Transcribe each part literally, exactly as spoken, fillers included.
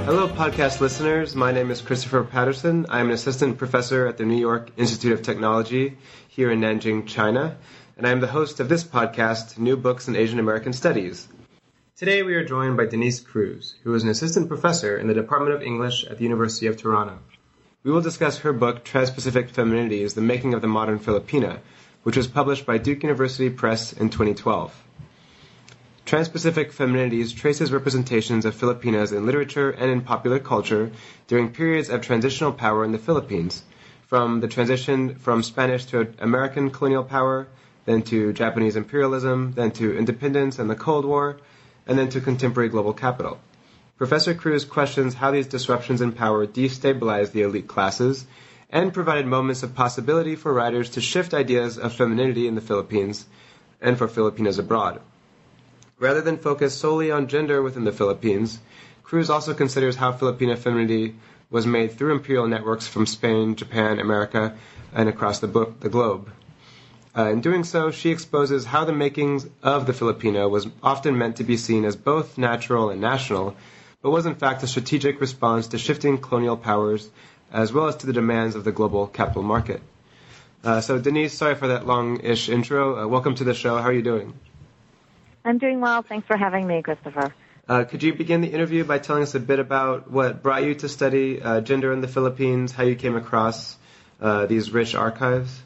Hello, podcast listeners. My name is Christopher Patterson. I'm an assistant professor at the New York Institute of Technology here in Nanjing, China, and I'm the host of this podcast, New Books in Asian American Studies. Today we are joined by Denise Cruz, who is an assistant professor in the Department of English at the University of Toronto. We will discuss her book, Trans-Pacific Femininities, The Making of the Modern Filipina, which was published by Duke University Press in twenty twelve. Trans-Pacific Femininities traces representations of Filipinas in literature and in popular culture during periods of transitional power in the Philippines, from the transition from Spanish to American colonial power, then to Japanese imperialism, then to independence and the Cold War, and then to contemporary global capital. Professor Cruz questions how these disruptions in power destabilized the elite classes and provided moments of possibility for writers to shift ideas of femininity in the Philippines and for Filipinas abroad. Rather than focus solely on gender within the Philippines, Cruz also considers how Filipina femininity was made through imperial networks from Spain, Japan, America, and across the, book, the globe. Uh, in doing so, she exposes how the makings of the Filipina was often meant to be seen as both natural and national, but was in fact a strategic response to shifting colonial powers as well as to the demands of the global capital market. Uh, so Denise, sorry for that long-ish intro. Uh, welcome to the show. How are you doing? I'm doing well. Thanks for having me, Christopher. Uh, could you begin the interview by telling us a bit about what brought you to study uh, gender in the Philippines, how you came across uh, these rich archives?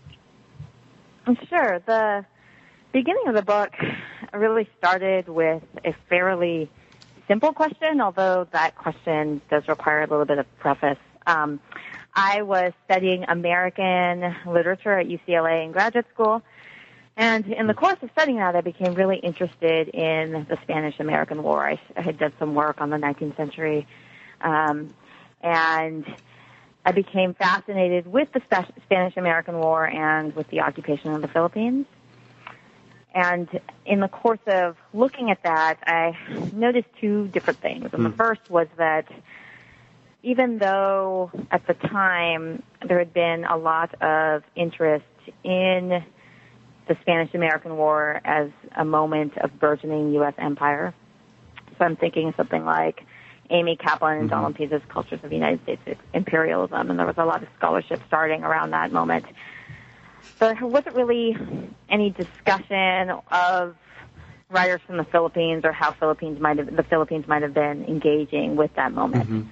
Sure. The beginning of the book really started with a fairly simple question, although that question does require a little bit of preface. Um, I was studying American literature at U C L A in graduate school. And in the course of studying that, I became really interested in the Spanish-American War. I, I had done some work on the nineteenth century, um, and I became fascinated with the Spanish-American War and with the occupation of the Philippines. And in the course of looking at that, I noticed two different things. And the first was that even though at the time there had been a lot of interest in the Spanish-American War as a moment of burgeoning U S empire. So I'm thinking of something like Amy Kaplan and mm-hmm. Donald Pisa's Cultures of United States Imperialism, and there was a lot of scholarship starting around that moment. But there wasn't really any discussion of writers from the Philippines or how Philippines might have, the Philippines might have been engaging with that moment. Mm-hmm.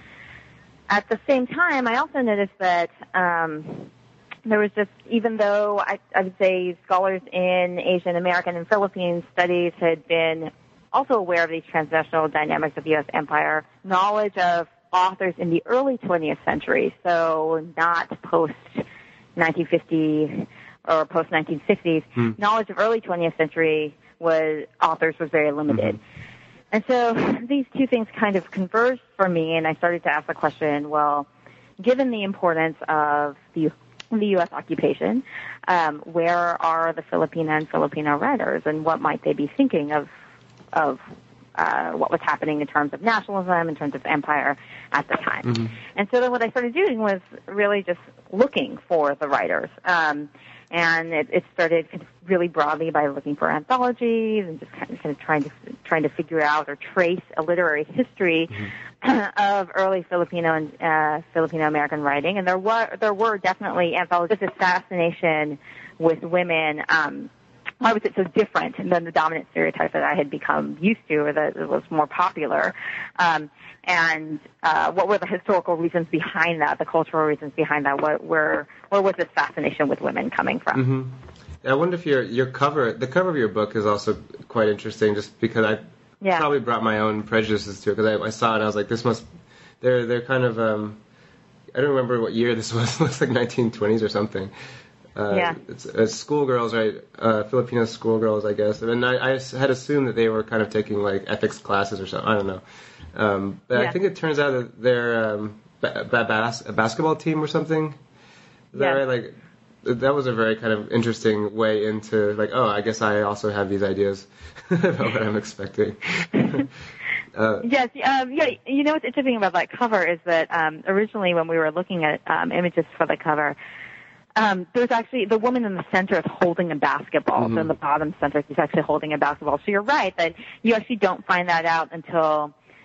At the same time, I also noticed that um, there was just, even though I, I would say scholars in Asian American and Philippine studies had been also aware of these transnational dynamics of U S empire, knowledge of authors in the early twentieth century, so not post nineteen fifty or post nineteen sixties, hmm. knowledge of early twentieth century was authors was very limited. Mm-hmm. And so these two things kind of converged for me, and I started to ask the question, well, given the importance of the the U S occupation, um, where are the Filipina and Filipino writers, and what might they be thinking of of uh, what was happening in terms of nationalism, in terms of empire at the time? Mm-hmm. And so then what I started doing was really just looking for the writers. Um, and it, it started kind of really broadly by looking for anthologies and just kind of, kind of trying to trying to figure out or trace a literary history mm-hmm. of early Filipino and uh, Filipino American writing. And there were there were definitely anthologies. This fascination with women. Um, why was it so different than the dominant stereotype that I had become used to, or that was more popular? Um, and uh, what were the historical reasons behind that, the cultural reasons behind that? What were, where was this fascination with women coming from? Mm-hmm. I wonder if your your cover, the cover of your book is also quite interesting, just because I yeah. probably brought my own prejudices to it, because I, I saw it and I was like, this must, they're they're kind of, um, I don't remember what year this was. It looks like nineteen twenties or something. Uh, yeah. It's, it's schoolgirls, right? Uh, Filipino schoolgirls, I guess. And I, I had assumed that they were kind of taking like ethics classes or something. I don't know. Um, but yeah. I think it turns out that they're um, ba- ba- bas- a basketball team or something. Is yeah. that right? Like, that was a very kind of interesting way into like, oh, I guess I also have these ideas about what I'm expecting. Uh, yes, um, yeah. You know what's interesting about that cover is that um, originally when we were looking at um, images for the cover, Um, there's actually, the woman in the center is holding a basketball. Mm-hmm. So in the bottom center, she's actually holding a basketball. So you're right that you actually don't find that out until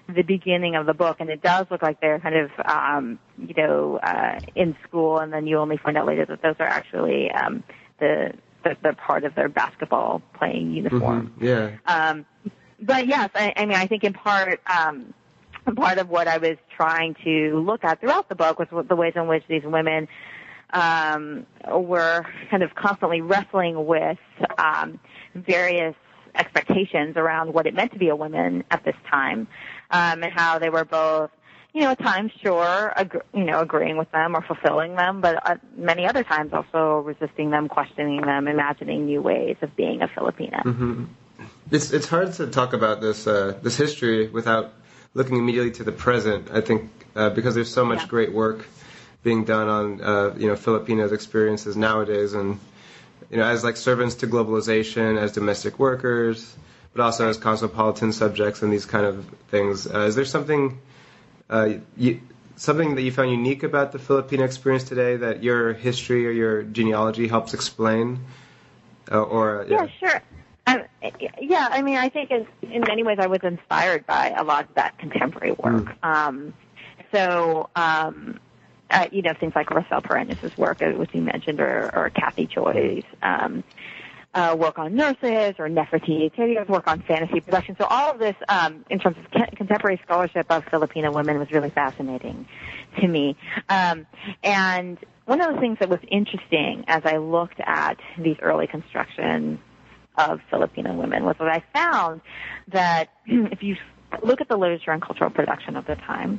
the beginning of the book, and it does look like they're kind of, um, you know, uh, in school, and then you only find out later that those are actually um, the, the the part of their basketball playing uniform. Mm-hmm. Yeah. Um, but yes, I, I mean, I think in part, um, part of what I was trying to look at throughout the book was the ways in which these women um, were kind of constantly wrestling with um, various expectations around what it meant to be a woman at this time, um, and how they were both, you know, at times sure, ag- you know, agreeing with them or fulfilling them, but uh, many other times also resisting them, questioning them, imagining new ways of being a Filipina. Mm-hmm. It's it's hard to talk about this uh, this history without looking immediately to the present. I think uh, because there's so much Yeah. great work being done on uh, you know Filipinos' experiences nowadays, and you know as like servants to globalization, as domestic workers, but also as cosmopolitan subjects and these kind of things. Uh, is there something uh, you, something that you found unique about the Filipino experience today that your history or your genealogy helps explain? Uh, or Yeah, yeah. sure. Um, yeah, I mean, I think in, in many ways I was inspired by a lot of that contemporary work. Mm. Um, so, um, uh, you know, things like Rosel Paredes' work, uh, which you mentioned, or, or Kathy Choi's um, uh, work on nurses, or Nefertiti Tedio's work on fantasy production. So all of this, um, in terms of ca- contemporary scholarship of Filipino women, was really fascinating to me. Um, and one of the things that was interesting as I looked at these early construction of Filipino women was that I found that if you look at the literature and cultural production of the time,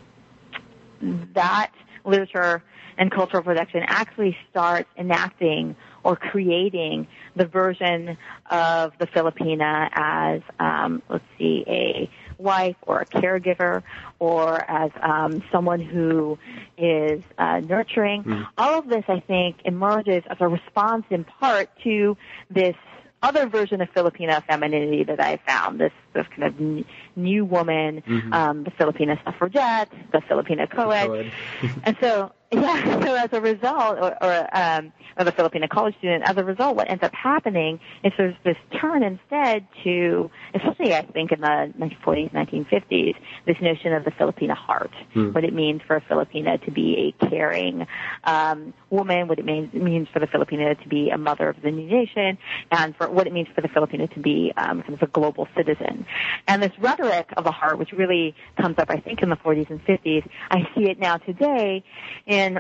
that literature and cultural production actually starts enacting or creating the version of the Filipina as, um, let's see, a wife or a caregiver, or as um, someone who is uh, nurturing. Mm. All of this, I think, emerges as a response in part to this other version of Filipina femininity that I found, this, this kind of n- new woman, mm-hmm. um, the Filipina suffragette, the Filipina co-ed. co-ed. And so, yeah, so as a result, or, or, um, or the Filipina college student, as a result, what ends up happening is there's this turn instead to, especially I think in the nineteen forties, nineteen fifties, this notion of the Filipina heart, mm. what it means for a Filipina to be a caring um, woman, what it means, means for the Filipina to be a mother of the new nation, and for what it means for the Filipina to be um, kind of a global citizen. And this rhetoric of the heart, which really comes up, I think, in the forties and fifties, I see it now today in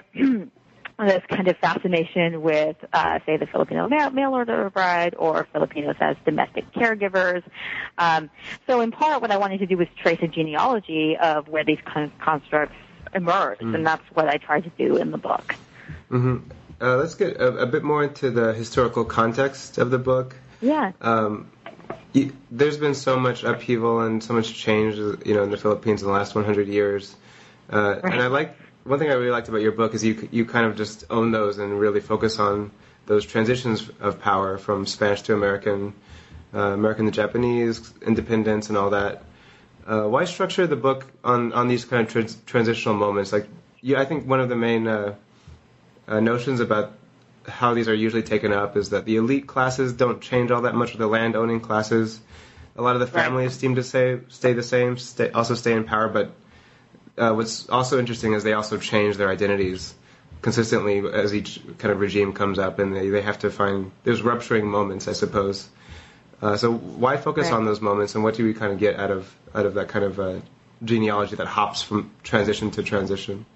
this kind of fascination with, uh, say, the Filipino mail order bride, or Filipinos as domestic caregivers. Um, so in part, what I wanted to do was trace a genealogy of where these kind of constructs emerged, mm. and that's what I tried to do in the book. Mm-hmm. Uh, let's get a, a bit more into the historical context of the book. Yeah. Um, you, there's been so much upheaval and so much change, you know, in the Philippines in the last one hundred years. Uh, right. And I like one thing I really liked about your book is you you kind of just own those and really focus on those transitions of power from Spanish to American, uh, American to Japanese, independence, and all that. Uh, why structure the book on, on these kind of trans- transitional moments? Like, you, I think one of the main uh, uh, notions about how these are usually taken up is that the elite classes don't change all that much with the land-owning classes. A lot of the families right. seem to say, stay the same, stay, also stay in power, but uh, what's also interesting is they also change their identities consistently as each kind of regime comes up, and they, they have to find, there's rupturing moments, I suppose. Uh, so why focus right. on those moments, and what do we kind of get out of out of that kind of uh, genealogy that hops from transition to transition?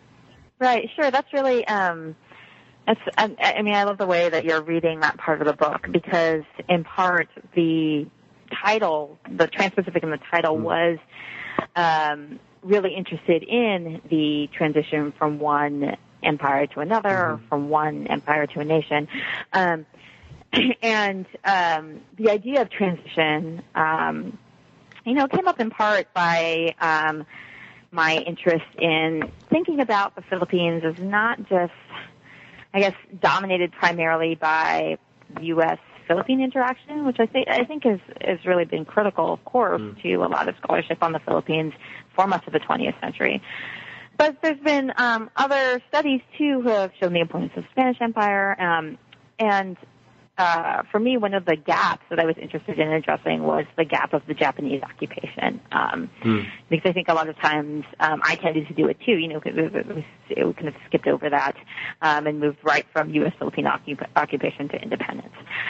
Right, sure. That's really... Um It's, I, I mean, I love the way that you're reading that part of the book, because in part the title, the Trans-Pacific in the title, mm. was um, really interested in the transition from one empire to another, mm-hmm. or from one empire to a nation. Um, and um, the idea of transition, um, you know, came up in part by um, my interest in thinking about the Philippines as not just, I guess, dominated primarily by U S Philippine interaction, which I think I think has has really been critical, of course, mm. to a lot of scholarship on the Philippines for much of the twentieth century. But there's been um, other studies too who have shown the importance of the Spanish Empire, um, and uh, for me, one of the gaps that I was interested in addressing was the gap of the Japanese occupation. Um, hmm. Because I think a lot of times um, I tended to do it too. You know, we kind of skipped over that um, and moved right from U S Philippine occup- occupation to independence.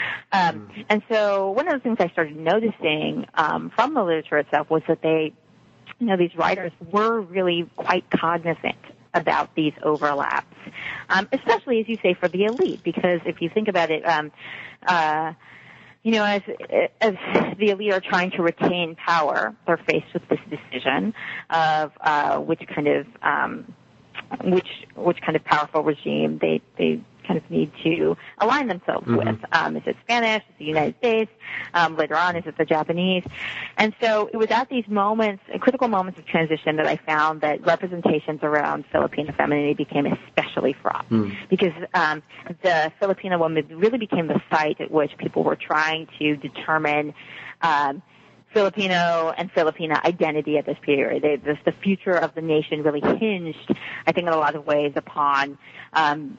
Um, hmm. And so one of the things I started noticing um, from the literature itself was that they, you know, these writers were really quite cognizant about these overlaps, um, especially, as you say, for the elite, because if you think about it, um, uh, you know, as, as the elite are trying to retain power, they're faced with this decision of uh, which kind of um, which which kind of powerful regime they they kind of need to align themselves mm-hmm. with. Um, is it Spanish? Is it the United States? Um, later on, is it the Japanese? And so it was at these moments, critical moments of transition, that I found that representations around Filipino femininity became especially fraught. Mm. Because um, the Filipino woman really became the site at which people were trying to determine um, Filipino and Filipina identity at this period. They, this, the future of the nation really hinged, I think, in a lot of ways upon um,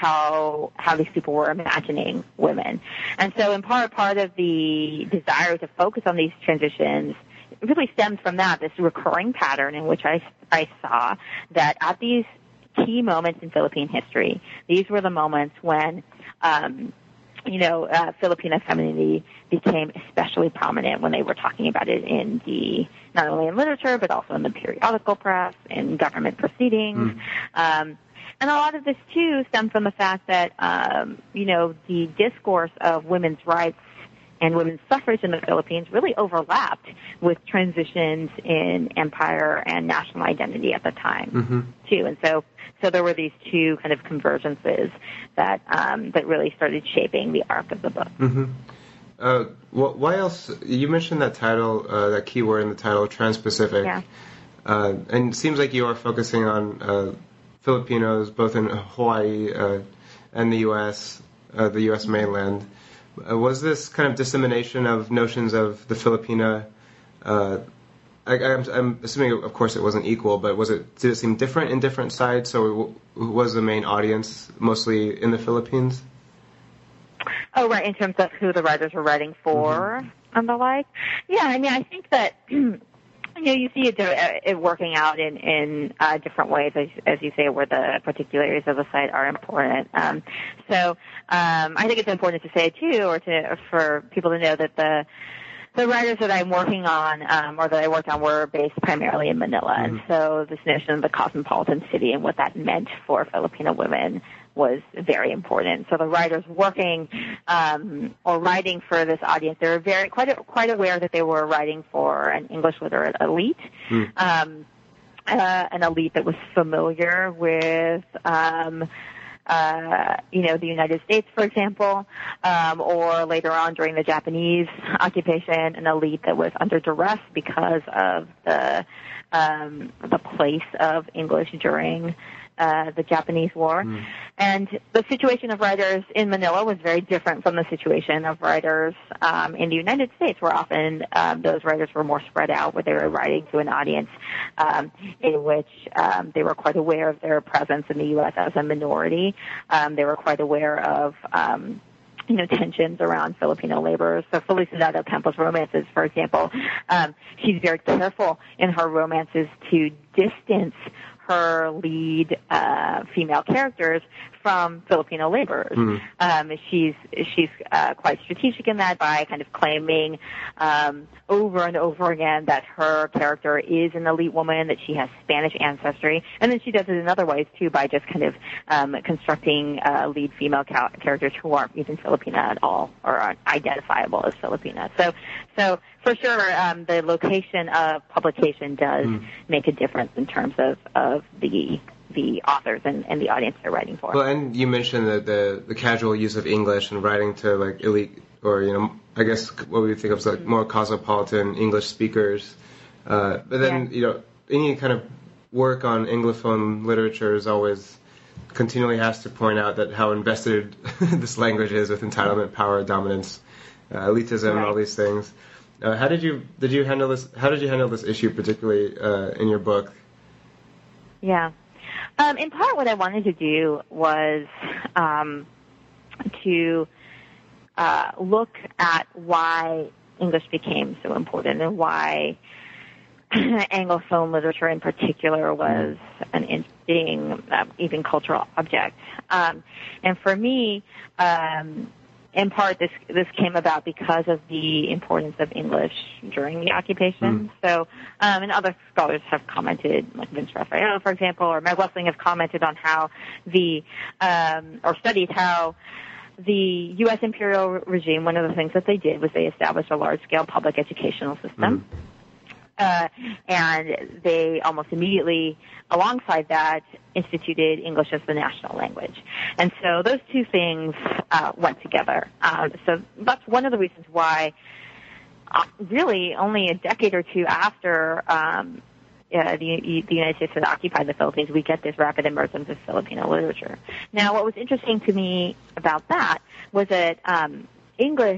how how these people were imagining women. And so, in part, part of the desire to focus on these transitions really stems from that, this recurring pattern in which I, I saw that at these key moments in Philippine history, these were the moments when um, you know, uh, Filipino femininity became especially prominent when they were talking about it in the, not only in literature, but also in the periodical press, in government proceedings. Mm. Um, and a lot of this, too, stemmed from the fact that, um, you know, the discourse of women's rights and women's suffrage in the Philippines really overlapped with transitions in empire and national identity at the time, mm-hmm. too. And so, so there were these two kind of convergences that um, that really started shaping the arc of the book. Mm-hmm. Uh, wh- why else? You mentioned that title, uh, that keyword in the title, Trans-Pacific. Yeah. Uh, and it seems like you are focusing on uh, Filipinos both in Hawaii uh, and the U S, uh, the U S mainland. Uh, was this kind of dissemination of notions of the Filipina, uh, I, I'm, I'm assuming, of course, it wasn't equal, but was it, did it seem different in different sites? So it was the main audience mostly in the Philippines? Oh, right, in terms of who the writers were writing for mm-hmm. and the like? Yeah, I mean, I think that, you know, you see it, it working out in, in uh, different ways, as, as you say, where the particularities of the site are important. Um, so um, I think it's important to say, too, or to for people to know that the The writers that I'm working on, um, or that I worked on, were based primarily in Manila. Mm-hmm. And so this notion of the cosmopolitan city and what that meant for Filipino women was very important. So the writers working um, or writing for this audience, they were very quite quite aware that they were writing for an English literate elite, mm. um, uh, an elite that was familiar with Um, Uh, you know, the United States, for example, um, or later on during the Japanese occupation, an elite that was under duress because of the um, the place of English during uh, the Japanese War. Mm. And the situation of writers in Manila was very different from the situation of writers um, in the United States, where often um, those writers were more spread out, where they were writing to an audience um, in which um, they were quite aware of their presence in the U S as a minority. Um, they were quite aware of um, you know, tensions around Filipino laborers. So Felicidad Ocampo's romances, for example, um, she's very careful in her romances to distance her lead uh, female characters from Filipino laborers. Mm. Um, she's she's uh, quite strategic in that by kind of claiming um, over and over again that her character is an elite woman, that she has Spanish ancestry, and then she does it in other ways too by just kind of um, constructing uh, lead female ca- characters who aren't even Filipina at all or aren't identifiable as Filipina. So, so for sure, um, the location of publication does mm. make a difference in terms of, of the the authors and, and the audience they're writing for. Well, and you mentioned the, the the casual use of English and writing to like elite, or you know, I guess what we would think of as like more cosmopolitan English speakers. Uh, but then yeah. you know, any kind of work on Anglophone literature is always continually has to point out that how invested this language is with entitlement, power, dominance, uh, elitism, right. and all these things. Uh, how did you did you handle this? How did you handle this issue, particularly uh, in your book? Yeah, um, in part, what I wanted to do was um, to uh, look at why English became so important and why Anglophone literature in particular was an interesting, uh, even cultural object. Um, and for me, um, in part, this this came about because of the importance of English during the occupation. Mm. So, um, and other scholars have commented, like Vince Raphael, for example, or Meg Wessling have commented on how the, um, or studied how the U S imperial regime, one of the things that they did was they established a large-scale public educational system. Mm. Uh, and they almost immediately, alongside that, instituted English as the national language. And so those two things uh, went together. Um, so that's one of the reasons why, uh, really, only a decade or two after um, uh, the, the United States had occupied the Philippines, we get this rapid emergence of Filipino literature. Now, what was interesting to me about that was that um, English,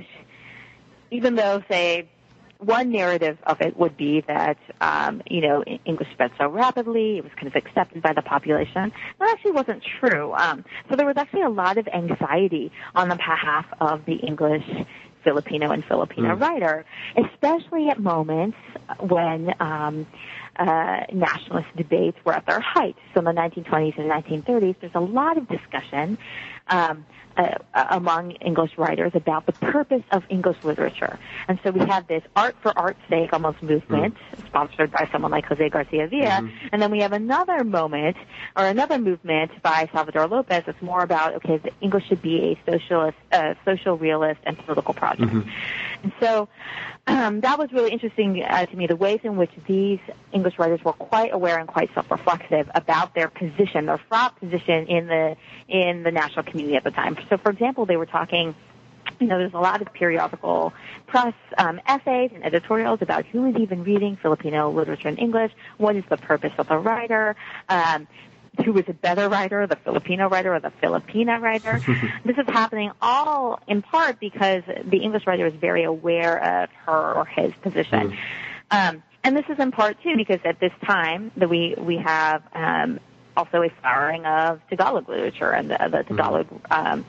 even though, say, one narrative of it would be that, um, you know, English spread so rapidly, it was kind of accepted by the population. That actually wasn't true. Um, so there was actually a lot of anxiety on the behalf of the English Filipino and Filipino mm. writer, especially at moments when um, uh, nationalist debates were at their height. So in the nineteen twenties and nineteen thirties, there's a lot of discussion um, uh, among English writers about the purpose of English literature. And so we have this art for art's sake almost movement, mm. sponsored by someone like Jose Garcia Villa. Mm-hmm. And then we have another moment, or another movement by Salvador Lopez that's more about, okay, the English should be a socialist, uh, social realist and political project. Mm-hmm. And so um, that was really interesting uh, to me, the ways in which these English writers were quite aware and quite self-reflexive about their position, their fraught position in the in the national community at the time. So, for example, they were talking, you know, there's a lot of periodical press um, essays and editorials about who is even reading Filipino literature in English, what is the purpose of the writer, um, who is a better writer, the Filipino writer or the Filipina writer. This is happening all in part because the English writer is very aware of her or his position. Mm. Um, and this is in part, too, because at this time that we, we have um, also a flowering of Tagalog literature, and the, the Tagalog um,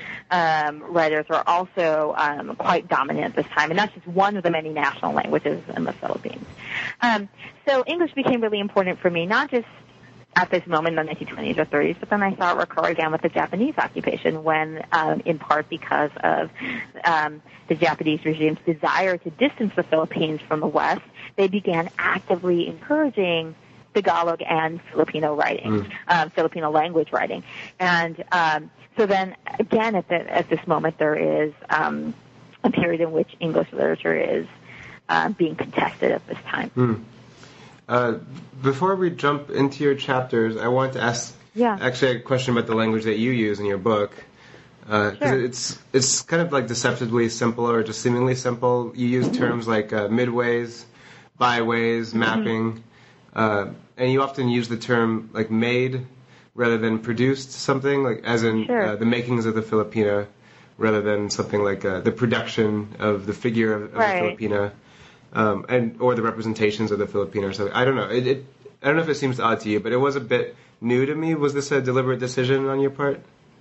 um, writers are also um, quite dominant at this time, and that's just one of the many national languages in the Philippines. Um, so English became really important for me, not just at this moment in the nineteen twenties or thirties, but then I saw it recur again with the Japanese occupation when, um, in part because of um, the Japanese regime's desire to distance the Philippines from the West, they began actively encouraging Tagalog and Filipino writing, mm. um, Filipino language writing. And um, so then, again, at, the, at this moment, there is um, a period in which English literature is uh, being contested at this time. Mm. Uh, before we jump into your chapters, I want to ask yeah. actually a question about the language that you use in your book. Uh, sure. It's it's kind of like deceptively simple or just seemingly simple. You use terms like uh, midways, byways, mapping, mm-hmm. uh, and you often use the term like made rather than produced something, like as in sure. uh, the makings of the Filipina, rather than something like uh, the production of the figure of, of right. the Filipina. Um, and or the representations of the Filipino. So I don't know. It, it I don't know if it seems odd to you, but it was a bit new to me. Was this a deliberate decision on your part?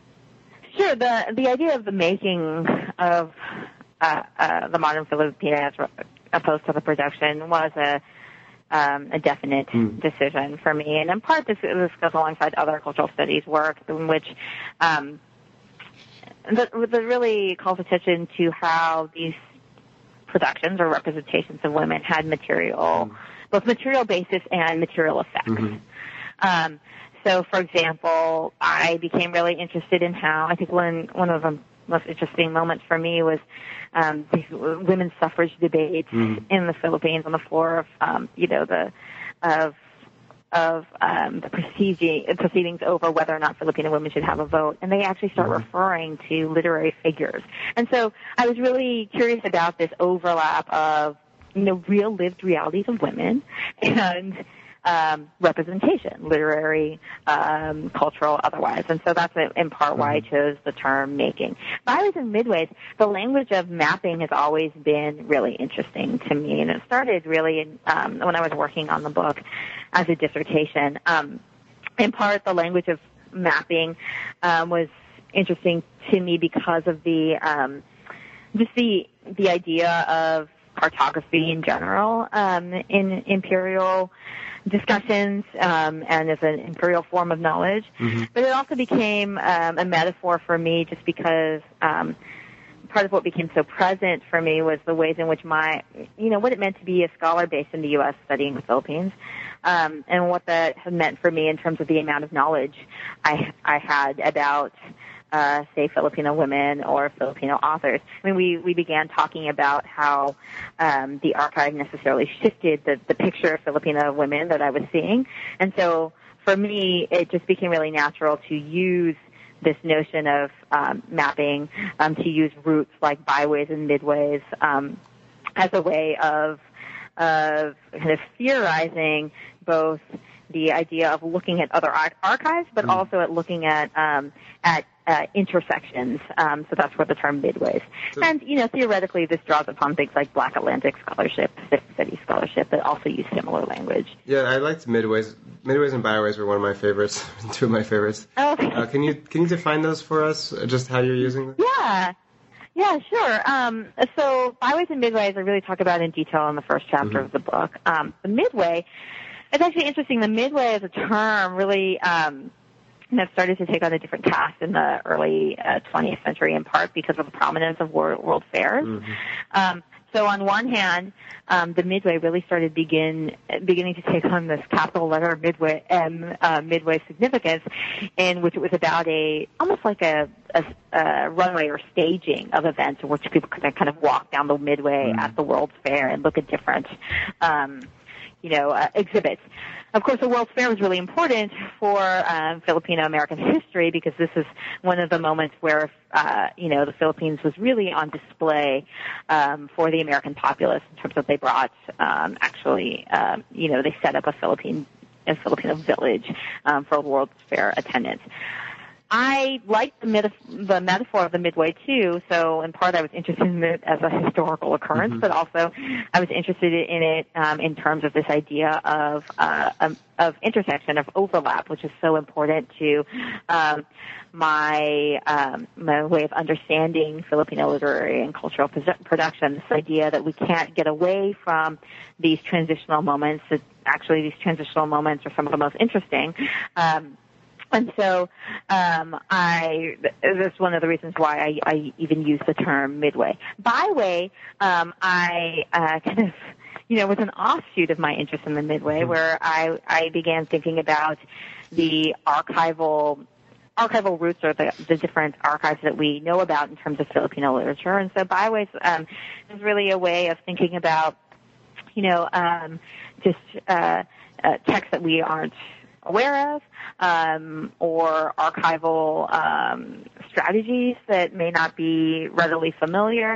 Sure. The the idea of the making of uh, uh, the modern Filipina as opposed to the production was a um, a definite mm. decision for me, and in part this, this goes alongside other cultural studies work in which um, that really calls attention to how these productions or representations of women had material, mm. both material basis and material effects. Mm-hmm. Um, so, for example, I became really interested in how, I think one, one of the most interesting moments for me was um, the women's suffrage debates mm. in the Philippines on the floor of, um, you know, the, of, of um, the proceeding, proceedings over whether or not Filipino women should have a vote, and they actually start mm-hmm. referring to literary figures. And so I was really curious about this overlap of, you know, real lived realities of women and um, representation, literary, um, cultural, otherwise. And so that's in part why I chose the term making. Byways and midways, the language of mapping has always been really interesting to me, and it started really in, um, when I was working on the book as a dissertation. Um, in part, the language of mapping um, was interesting to me because of the um, just the the idea of cartography in general um, in imperial discussions um, and as an imperial form of knowledge. Mm-hmm. But it also became um, a metaphor for me just because um, part of what became so present for me was the ways in which my, you know, what it meant to be a scholar based in the U S studying the Philippines, um, and what that had meant for me in terms of the amount of knowledge I, I had about Uh, say Filipino women or Filipino authors. I mean, we, we began talking about how um, the archive necessarily shifted the, the picture of Filipino women that I was seeing. And so for me, it just became really natural to use this notion of um, mapping, um, to use routes like byways and midways um, as a way of, of kind of theorizing both the idea of looking at other ar- archives, but mm. also at looking at um, at uh, intersections. Um, so that's where the term midways. So, and you know, theoretically, this draws upon things like Black Atlantic scholarship, Pacific Studies scholarship, that also use similar language. Yeah, I liked midways. Midways and byways were one of my favorites. Two of my favorites. Oh, okay. Uh, can you can you define those for us? Just how you're using them? Yeah. Yeah, sure. Um, so byways and midways I really talk about in detail in the first chapter mm-hmm. of the book. Um, the midway. It's actually interesting. The midway as a term really um, have started to take on a different cast in the early uh, twentieth century, in part because of the prominence of world, world fairs. Mm-hmm. Um, so on one hand, um, the midway really started begin beginning to take on this capital letter midway M uh, midway significance, in which it was about a almost like a, a, a runway or staging of events in which people could kind of walk down the midway mm-hmm. at the World's Fair and look at different. Um, you know, uh, exhibits. Of course, the World's Fair was really important for um, Filipino-American history because this is one of the moments where, uh, you know, the Philippines was really on display um, for the American populace in terms of they brought, um, actually, um, you know, they set up a Philippine, a Filipino village um, for World's Fair attendance. I like the, metaf- the metaphor of the midway too. So in part, I was interested in it as a historical occurrence, mm-hmm. but also I was interested in it um, in terms of this idea of uh, um, of intersection, of overlap, which is so important to um, my um, my way of understanding Filipino literary and cultural production. This idea that we can't get away from these transitional moments. That actually, these transitional moments are some of the most interesting. Um, And so um, I that's one of the reasons why I, I even use the term midway. Byway, um, I uh, kind of, you know, was an offshoot of my interest in the midway, where I, I began thinking about the archival archival routes or the, the different archives that we know about in terms of Filipino literature. And so byways um, is really a way of thinking about, you know, um, just uh, uh, texts that we aren't aware of, um, or archival um, strategies that may not be readily familiar.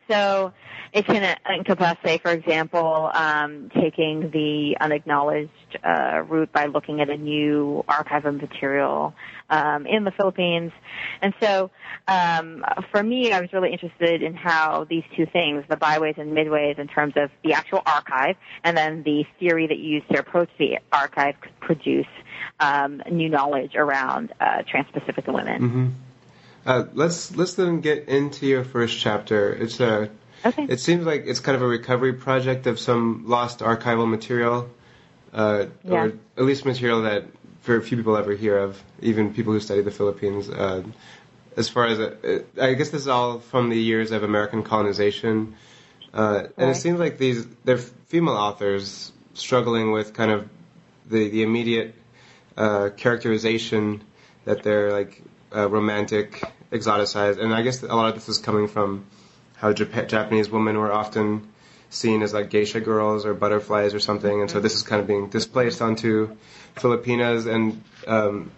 So it can encompass, say, for example, um, taking the unacknowledged uh, route by looking at a new archive of material um, in the Philippines. And so um, for me, I was really interested in how these two things, the byways and midways in terms of the actual archive and then the theory that you use to approach the archive, could produce um, new knowledge around uh, Trans-Pacific women. Mm-hmm. Uh, let's let's then get into your first chapter. It's a okay. It seems like it's kind of a recovery project of some lost archival material, uh, yeah. or at least material that very few people ever hear of, even people who study the Philippines. Uh, as far as a, I guess this is all from the years of American colonization, uh, and right. it seems like these they're female authors struggling with kind of the the immediate uh, characterization that they're like uh, romantic, exoticized, and I guess a lot of this is coming from how Jap- Japanese women were often seen as like geisha girls or butterflies or something, and so this is kind of being displaced onto Filipinas, and um,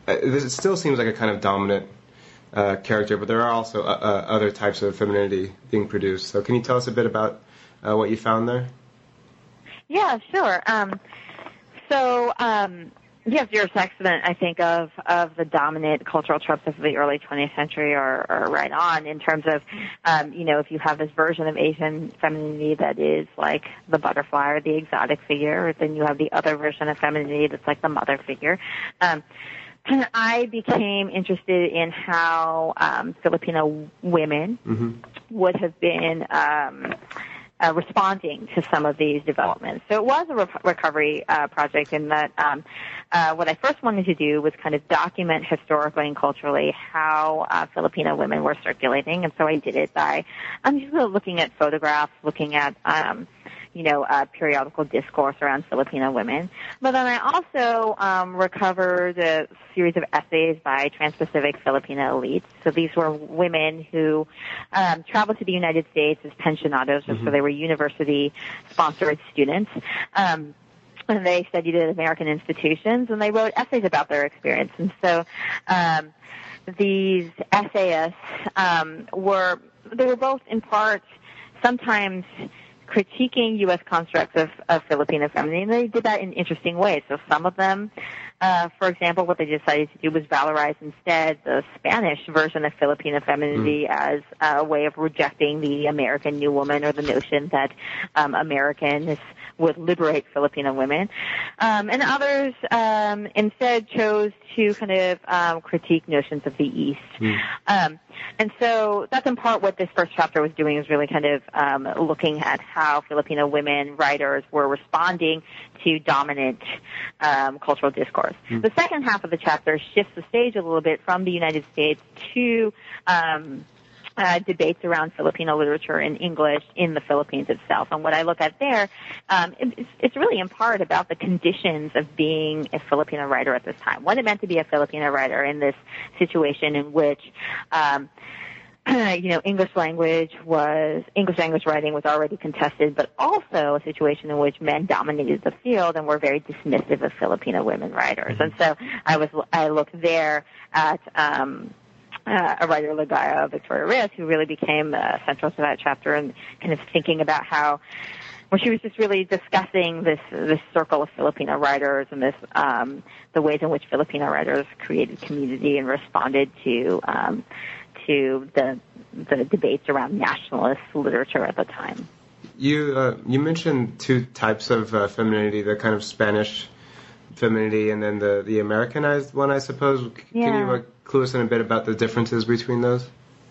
it still seems like a kind of dominant uh, character, but there are also uh, uh, other types of femininity being produced. So can you tell us a bit about uh, what you found there? Yeah, sure. Um, so, um, yes, your assessment, I think, of, of the dominant cultural tropes of the early twentieth century are, are right on in terms of, um, you know, if you have this version of Asian femininity that is like the butterfly or the exotic figure, then you have the other version of femininity that's like the mother figure. Um, I became interested in how um, Filipino women mm-hmm. would have been um, uh, responding to some of these developments. So it was a re- recovery uh, project in that um, uh, what I first wanted to do was kind of document historically and culturally how uh, Filipino women were circulating, and so I did it by um, just looking at photographs, looking at um, you know, uh, periodical discourse around Filipino women. But then I also um, recovered a series of essays by Trans-Pacific Filipino elites. So these were women who um, traveled to the United States as pensionados, mm-hmm. so they were university-sponsored students. Um, and they studied at American institutions, and they wrote essays about their experience. And so um, these essayists um, were, they were both in part sometimes critiquing U S constructs of, of Filipino femininity, and they did that in interesting ways. So some of them, uh, for example, what they decided to do was valorize instead the Spanish version of Filipino femininity mm. as a way of rejecting the American New Woman, or the notion that um, Americans would liberate Filipino women. Um, and others um, instead chose to kind of um, critique notions of the East. Mm. Um, and so that's in part what this first chapter was doing, is really kind of um, looking at how Filipino women writers were responding to dominant um, cultural discourse. Mm. The second half of the chapter shifts the stage a little bit from the United States to um, Uh, debates around Filipino literature in English in the Philippines itself. And what I look at there, um, it's, it's really in part about the conditions of being a Filipino writer at this time. What it meant to be a Filipino writer in this situation in which, um, you know, English language was, English language writing was already contested, but also a situation in which men dominated the field and were very dismissive of Filipino women writers. And so I was, I looked there at, um, Uh, a writer, Ligaya Victoria Reyes, who really became uh, central to that chapter, and kind of thinking about how, well, she was just really discussing this this circle of Filipino writers and this um, the ways in which Filipino writers created community and responded to um, to the the debates around nationalist literature at the time. You uh, you mentioned two types of uh, femininity: the kind of Spanish femininity, and then the the Americanized one, I suppose. C- yeah. Can you uh, clue us in a bit about the differences between those?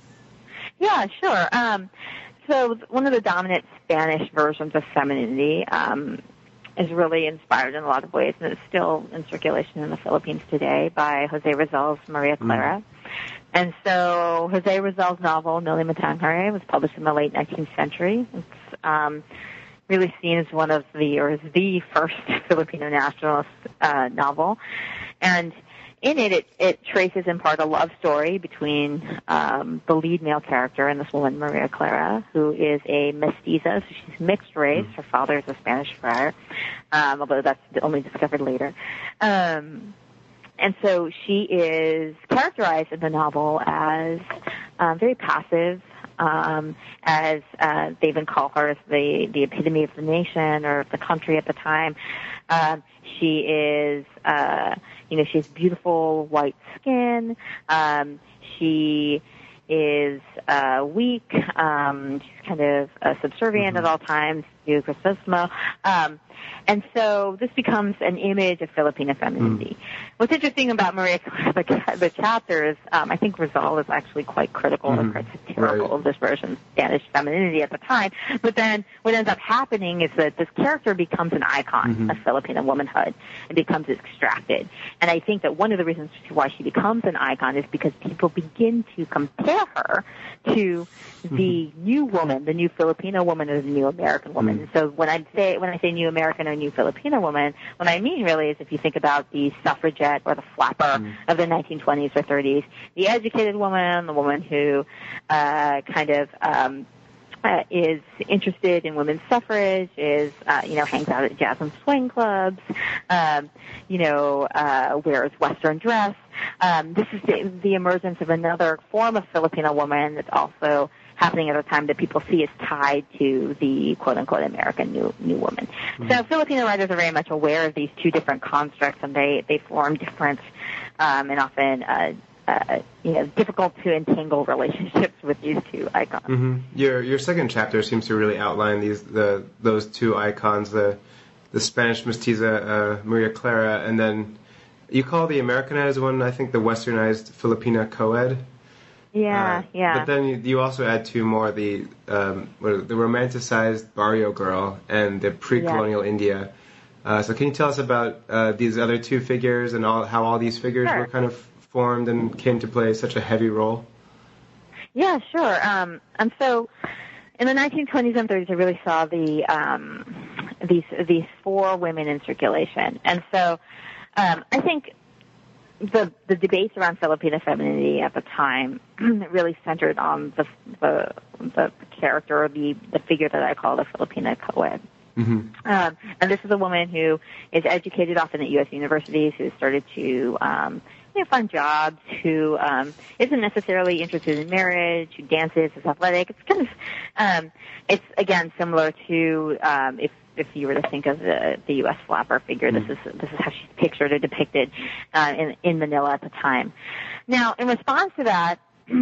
Yeah, sure. Um, so one of the dominant Spanish versions of femininity um, is really inspired in a lot of ways, and it's still in circulation in the Philippines today, by Jose Rizal's Maria Clara. Mm. And so Jose Rizal's novel, Noli Me Tangere, was published in the late nineteenth century. It's um, really seen as one of the, or as the first Filipino nationalist uh, novel. And in it, it, it traces in part a love story between um, the lead male character and this woman, Maria Clara, who is a mestiza, so she's mixed race. Her father is a Spanish friar, um, although that's only discovered later. Um, and so she is characterized in the novel as uh, very passive, Um, as uh, they even call her the the epitome of the nation or the country at the time. Um, she is, uh, you know, she has beautiful white skin. Um, she is uh, weak. Um, she's kind of uh, subservient mm-hmm. at all times to Cristianismo. Um, and so this becomes an image of Filipino femininity. Mm. What's interesting about Maria Clara, the, the chapter, is um, I think Rizal is actually quite critical mm. and quite satirical right. of this version of Spanish femininity at the time. But then what ends up happening is that this character becomes an icon mm-hmm. of Filipino womanhood and becomes extracted. And I think that one of the reasons why she becomes an icon is because people begin to compare her to the mm-hmm. new woman, the new Filipino woman, or the new American woman. Mm. So when I say when I say new American or new Filipino woman, what I mean really is if you think about the suffragette or the flapper mm. of the nineteen twenties or thirties, the educated woman, the woman who uh, kind of um, uh, is interested in women's suffrage, is uh, you know hangs out at jazz and swing clubs, um, you know uh, wears Western dress. Um, this is the, the emergence of another form of Filipino woman that's also happening at a time that people see as tied to the quote-unquote American new new woman. Mm-hmm. So Filipino writers are very much aware of these two different constructs, and they, they form different um, and often uh, uh, you know difficult to entangle relationships with these two icons. Mm-hmm. Your your second chapter seems to really outline these the those two icons, the the Spanish mestiza uh, Maria Clara, and then You call the Americanized one, I think, the Westernized Filipina co-ed. Yeah, uh, yeah. But then you, you also add two more, the um, what, the romanticized Barrio Girl and the pre-colonial yeah. India. Uh, so can you tell us about uh, these other two figures and all, how all these figures Sure. were kind of formed and came to play such a heavy role? Yeah, sure. Um, and so in the nineteen twenties and thirties, I really saw the um, these these four women in circulation. And so um, I think the the debates around Filipina femininity at the time really centered on the the, the character, or the, the figure that I call the Filipina co-ed. Mm-hmm. Um, and this is a woman who is educated often at U S universities, who started to um, you know, find jobs, who um, isn't necessarily interested in marriage, who dances, is athletic. It's kind of, um, it's again similar to um, if if you were to think of the, the U S flapper figure. Mm-hmm. This is this is how she's pictured or depicted uh, in in Manila at the time. Now, in response to that.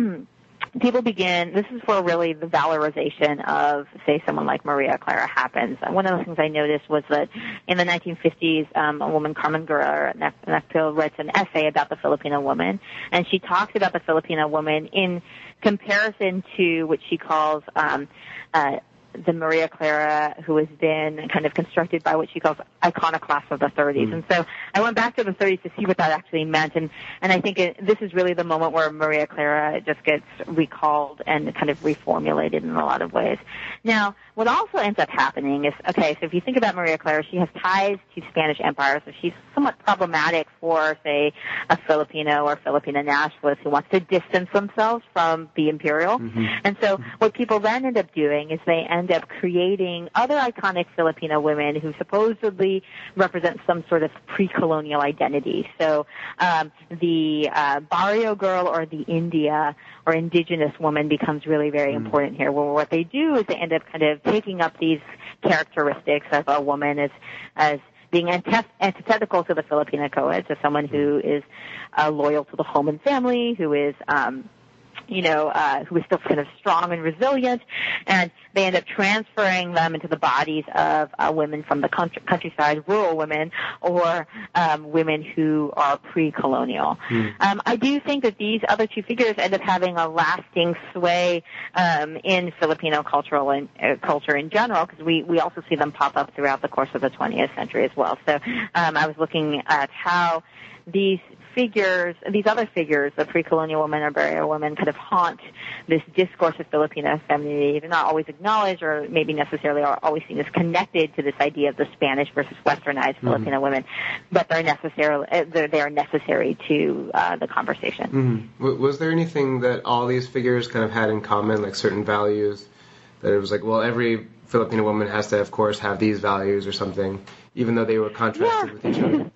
People begin, this is where really the valorization of, say, someone like Maria Clara happens. And one of the things I noticed was that in the nineteen fifties, um, a woman, Carmen Guerrero Nakpil, writes an essay about the Filipino woman, and she talks about the Filipino woman in comparison to what she calls um, uh, the Maria Clara who has been kind of constructed by what she calls iconoclasts of the thirties. Mm. And so I went back to the thirties to see what that actually meant, and, and I think it, this is really the moment where Maria Clara just gets recalled and kind of reformulated in a lot of ways. Now, what also ends up happening is, okay, so if you think about Maria Clara, she has ties to Spanish Empire, so she's somewhat problematic for, say, a Filipino or Filipina nationalist who wants to distance themselves from the imperial. Mm-hmm. And so what people then end up doing is they end up creating other iconic Filipino women who supposedly represent some sort of pre-colonial identity. So um, the uh, Barrio Girl or the India or indigenous woman becomes really very mm. important here. Well, what they do is they end up kind of taking up these characteristics of a woman as as being antith- antithetical to the Filipina co-ed, so someone who is uh, loyal to the home and family, who is um, you know, uh, who is still kind of strong and resilient, and they end up transferring them into the bodies of uh, women from the country, countryside, rural women, or um, women who are pre-colonial. Mm. Um, I do think that these other two figures end up having a lasting sway um, in Filipino cultural and, uh, culture in general, because we, we also see them pop up throughout the course of the twentieth century as well. So um, I was looking at how these figures, these other figures, the pre-colonial women or barrio women, kind of haunt this discourse of Filipina femininity. They're not always acknowledged, or maybe necessarily are always seen as connected to this idea of the Spanish versus Westernized mm-hmm. Filipino women, but they're necessarily they're, they are necessary to uh, the conversation. Mm-hmm. Was there anything that all these figures kind of had in common, like certain values, that it was like, well, every Filipino woman has to, of course, have these values or something, even though they were contrasted yeah. with each other?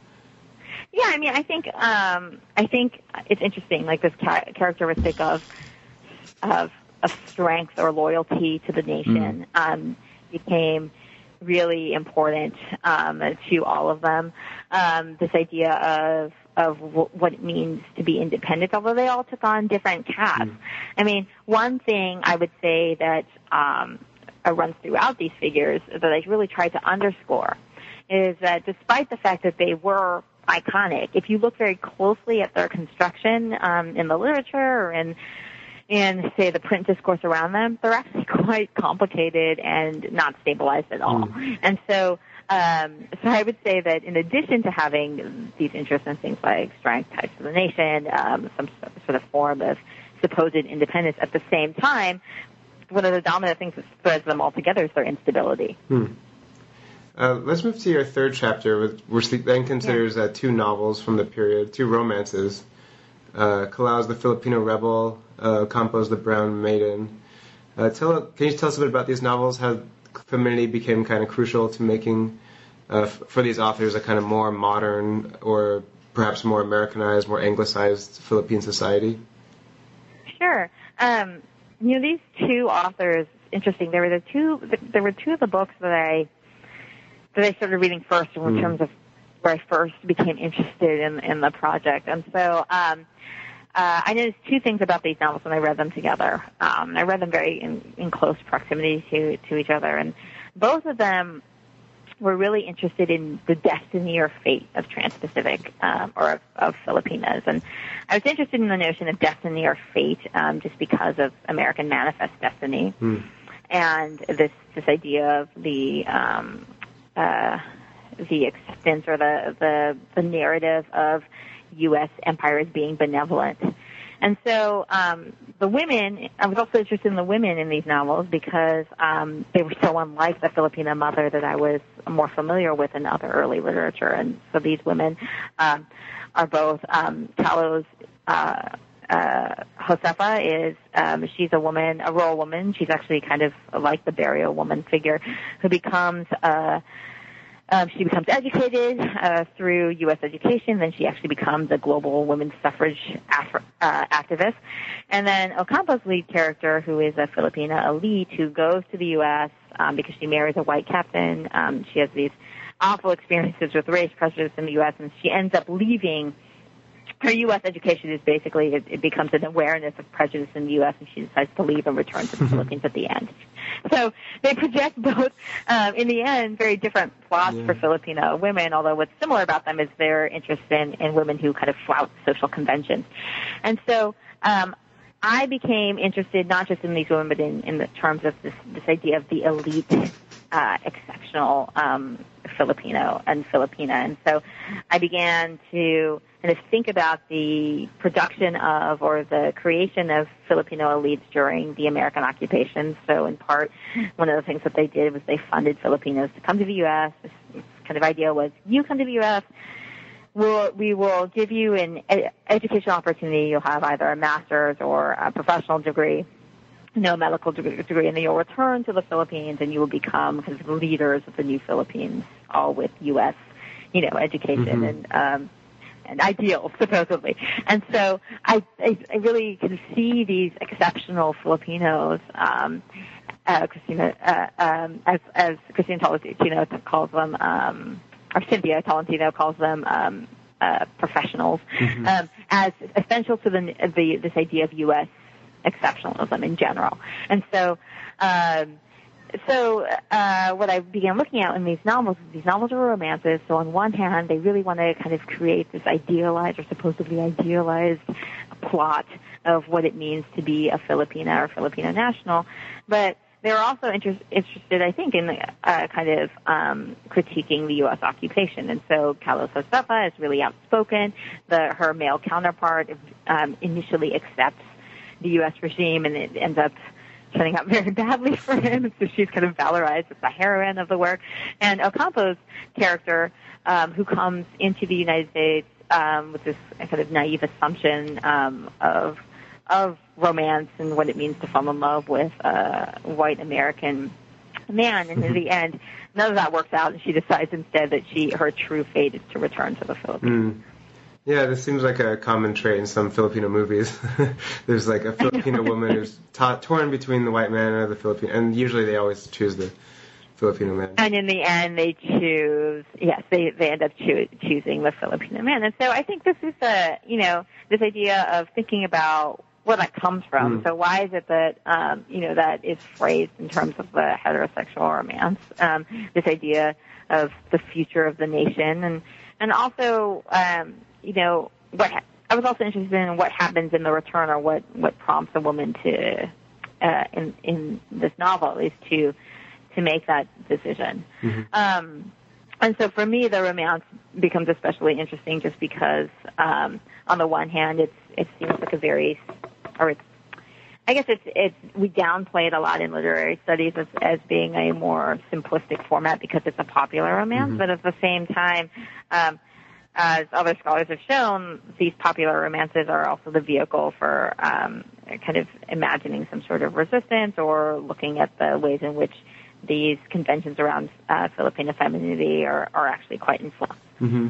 Yeah, I mean, I think um, I think it's interesting, like this ca- characteristic of of of strength or loyalty to the nation mm. um, became really important um, to all of them. Um, this idea of of w- what it means to be independent, although they all took on different casts. Mm. I mean, one thing I would say that um, runs throughout these figures that I really tried to underscore is that despite the fact that they were iconic, if you look very closely at their construction um, in the literature or in, in, say, the print discourse around them, they're actually quite complicated and not stabilized at all. Mm. And so, um, so I would say that in addition to having these interests in things like strength, ties to the nation, um, some sort of form of supposed independence, at the same time, one of the dominant things that threads them all together is their instability. Hmm. Uh, let's move to your third chapter, which then considers yeah. uh, two novels from the period, two romances. Uh, Calao's The Filipino Rebel, uh, Ocampo's The Brown Maiden. Uh, tell, can you tell us a bit about these novels, how femininity became kind of crucial to making, uh, f- for these authors, a kind of more modern or perhaps more Americanized, more anglicized Philippine society? Sure. Um, you know, these two authors, interesting, there were the two, there were two of the books that I that I started reading first in mm. terms of where I first became interested in, in the project. And so um, uh, I noticed two things about these novels when I read them together. Um, I read them very in, in close proximity to, to each other, and both of them were really interested in the destiny or fate of Trans-Pacific um, or of, of Filipinas. And I was interested in the notion of destiny or fate um, just because of American Manifest Destiny mm. and this this idea of the um, uh, the acceptance or the, the the narrative of U S empire as being benevolent. And so um, the women, I was also interested in the women in these novels because um, they were so unlike the Filipina mother that I was more familiar with in other early literature. And so these women um, are both um, Kalos uh, uh, Josefa is, um, she's a woman, a rural woman. She's actually kind of like the Barrio woman figure who becomes uh Um, she becomes educated uh, through U S education. Then she actually becomes a global women's suffrage af- uh, activist. And then Ocampo's lead character, who is a Filipina elite who goes to the U S um, because she marries a white captain. Um, she has these awful experiences with race prejudice in the U S, and she ends up leaving. Her U S education is basically, it, it becomes an awareness of prejudice in the U S, and she decides to leave and return to the Philippines at the end. So they project both, um, in the end, very different plots yeah. for Filipino women, although what's similar about them is their interest in, in women who kind of flout social conventions. And so um, I became interested not just in these women, but in, in the terms of this, this idea of the elite, uh, exceptional um, Filipino and Filipina. And so I began to kind of think about the production of or the creation of Filipino elites during the American occupation. So in part, one of the things that they did was they funded Filipinos to come to the U S. This kind of idea was, you come to the U S, we'll, we will give you an ed- educational opportunity. You'll have either a master's or a professional degree, no medical degree, and then you'll return to the Philippines and you will become kind of leaders of the new Philippines, all with U S, you know, education mm-hmm. and, um, and ideals, supposedly. And so I, I, I really can see these exceptional Filipinos, um, uh, Christina, uh, um, as, as Christina Tolentino calls them, um, or Cynthia Tolentino calls them, um, uh, professionals, mm-hmm. um, as essential to the, the, this idea of U S exceptionalism in general. And so, um, So uh, what I began looking at in these novels, these novels are romances. So on one hand, they really want to kind of create this idealized or supposedly idealized plot of what it means to be a Filipina or Filipino national. But they're also inter- interested, I think, in uh, kind of um, critiquing the U S occupation. And so Kalos Josefa is really outspoken. The, her male counterpart um, initially accepts the U S regime, and it ends up turning out very badly for him, so she's kind of valorized as the heroine of the work. And Ocampo's character, um, who comes into the United States um, with this kind of naive assumption um, of of romance and what it means to fall in love with a white American man, and in the end, none of that works out, and she decides instead that she her true fate is to return to the Philippines. Mm. Yeah, this seems like a common trait in some Filipino movies. There's like a Filipino woman who's ta- torn between the white man and the Filipino, and usually they always choose the Filipino man. And in the end, they choose, yes, they, they end up choo- choosing the Filipino man. And so I think this is a, you know, this idea of thinking about where that comes from. Mm. So why is it that, um, you know, that is phrased in terms of the heterosexual romance, um, this idea of the future of the nation, and, and also, um, you know, what ha- I was also interested in what happens in the return, or what, what prompts a woman to, uh, in, in this novel, at least to, to make that decision. Mm-hmm. Um, and so for me, the romance becomes especially interesting just because, um, on the one hand, it's, it seems like a very, or it's, I guess it's, it's, we downplay it a lot in literary studies as, as being a more simplistic format because it's a popular romance, mm-hmm. but at the same time, um, as other scholars have shown, these popular romances are also the vehicle for um, kind of imagining some sort of resistance, or looking at the ways in which these conventions around uh, Filipino femininity are, are actually quite influential. Mm-hmm.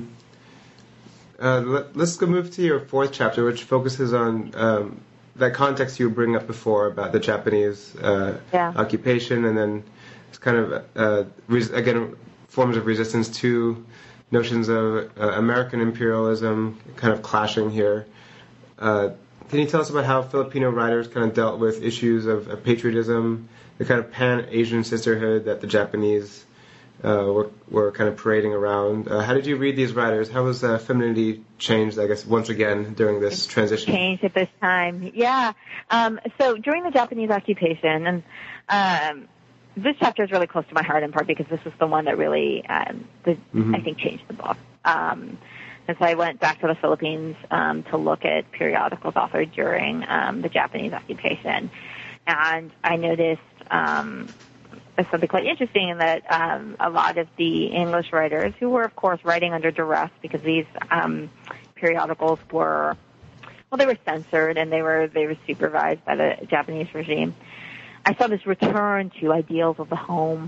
Uh, let, let's go move to your fourth chapter, which focuses on um, that context you were bringing up before about the Japanese uh, yeah. occupation, and then it's kind of, uh, res- again, forms of resistance to notions of uh, American imperialism kind of clashing here. Uh, can you tell us about how Filipino writers kind of dealt with issues of, of patriotism, the kind of pan-Asian sisterhood that the Japanese uh, were, were kind of parading around. Uh, how did you read these writers? How was uh, femininity changed, I guess, once again during this transition? Changed at this time, yeah. Um, so during the Japanese occupation, and um, this chapter is really close to my heart in part because this was the one that really, um, the, mm-hmm. I think, changed the book. Um, and so I went back to the Philippines um, to look at periodicals authored during um, the Japanese occupation. And I noticed um, something quite interesting in that um, a lot of the English writers, who were, of course, writing under duress because these um, periodicals were, well, they were censored and they were they were supervised by the Japanese regime. I saw this return to ideals of the home.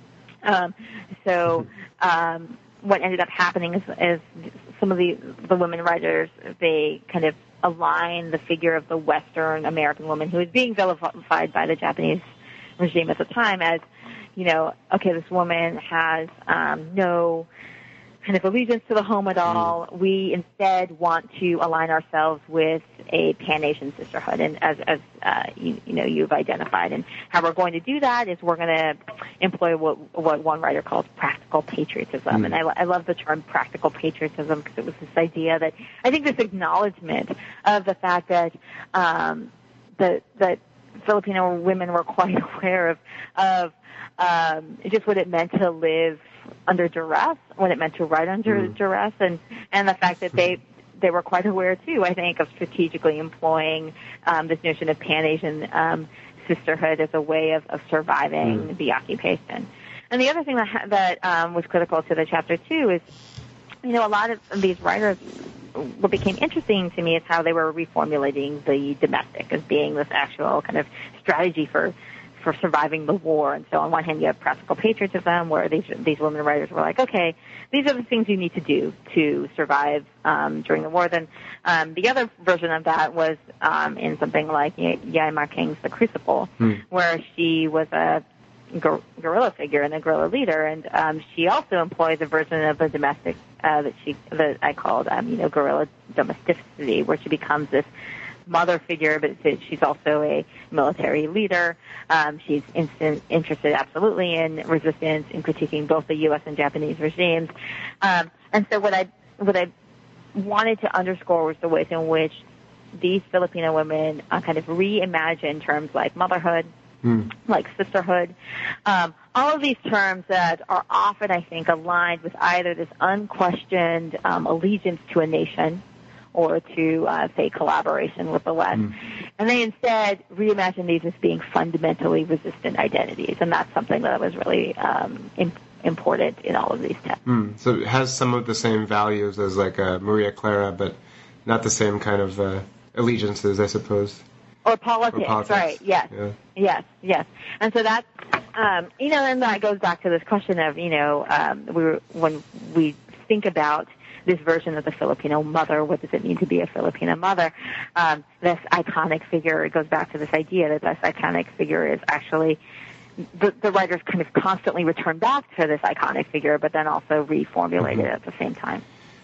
Um, so um, what ended up happening is, is some of the the women writers, they kind of align the figure of the Western American woman who is being vilified by the Japanese regime at the time as, you know, okay, this woman has um, no kind of allegiance to the home at all. Mm. We instead want to align ourselves with a Pan-Asian sisterhood, and as, as uh, you, you know, you've identified. And how we're going to do that is we're going to employ what, what one writer calls practical patriotism. Mm. And I, I love the term practical patriotism because it was this idea that, I think this acknowledgement of the fact that um, that that Filipino women were quite aware of of um, just what it meant to live under duress, what it meant to write under mm. duress, and, and the fact that they they were quite aware, too, I think, of strategically employing um, this notion of Pan-Asian um, sisterhood as a way of, of surviving mm. the occupation. And the other thing that, that um, was critical to the chapter, too, is, you know, a lot of these writers, what became interesting to me is how they were reformulating the domestic as being this actual kind of strategy for for surviving the war. And so on one hand, you have practical patriotism, where these these women writers were like, okay, these are the things you need to do to survive um, during the war. Then um, the other version of that was um, in something like Yaimar King's The Crucible, hmm. where she was a guer- guerrilla figure and a guerrilla leader, and um, she also employs a version of the domestic uh, that she that I called, um, you know, guerrilla domesticity, where she becomes this mother figure, but she's also a military leader. Um, she's instant, interested absolutely in resistance, in critiquing both the U S and Japanese regimes. Um, and so what I what I wanted to underscore was the ways in which these Filipino women uh, kind of reimagine terms like motherhood, mm. like sisterhood, um, all of these terms that are often, I think, aligned with either this unquestioned um, allegiance to a nation or to, uh, say, collaboration with the West. Mm. And they instead reimagine these as being fundamentally resistant identities, and that's something that was really um, imp- important in all of these texts. Mm. So it has some of the same values as, like, uh, Maria Clara, but not the same kind of uh, allegiances, I suppose. Or politics, or politics. Right, yes, yeah. yes, yes. And so that's, um, you know, and that goes back to this question of, you know, um, we were, when we think about this version of the Filipino mother, what does it mean to be a Filipino mother? Um, this iconic figure, it goes back to this idea that this iconic figure is actually, the, the writers kind of constantly return back to this iconic figure, but then also reformulate mm-hmm. it at the same time.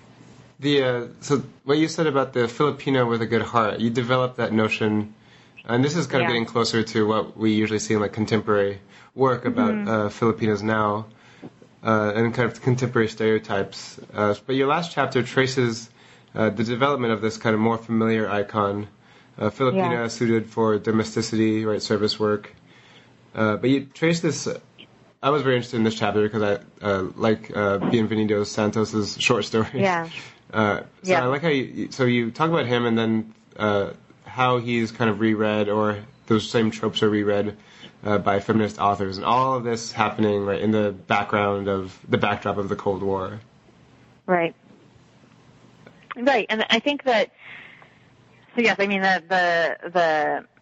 The uh, so what you said about the Filipino with a good heart, you developed that notion, and this is kind of yeah. getting closer to what we usually see in like contemporary work about mm-hmm. uh, Filipinos now. Uh, and kind of contemporary stereotypes. Uh, but your last chapter traces uh, the development of this kind of more familiar icon, uh, Filipina yeah. suited for domesticity, right, service work. Uh, but you trace this. Uh, I was very interested in this chapter because I uh, like uh, Bienvenido Santos's short stories. Yeah. Uh, so yeah. I like how you. So you talk about him, and then uh, how he's kind of reread, or those same tropes are reread Uh, by feminist authors, and all of this happening right in the background of the backdrop of the Cold War. Right. Right, and I think that. So yes, I mean the the the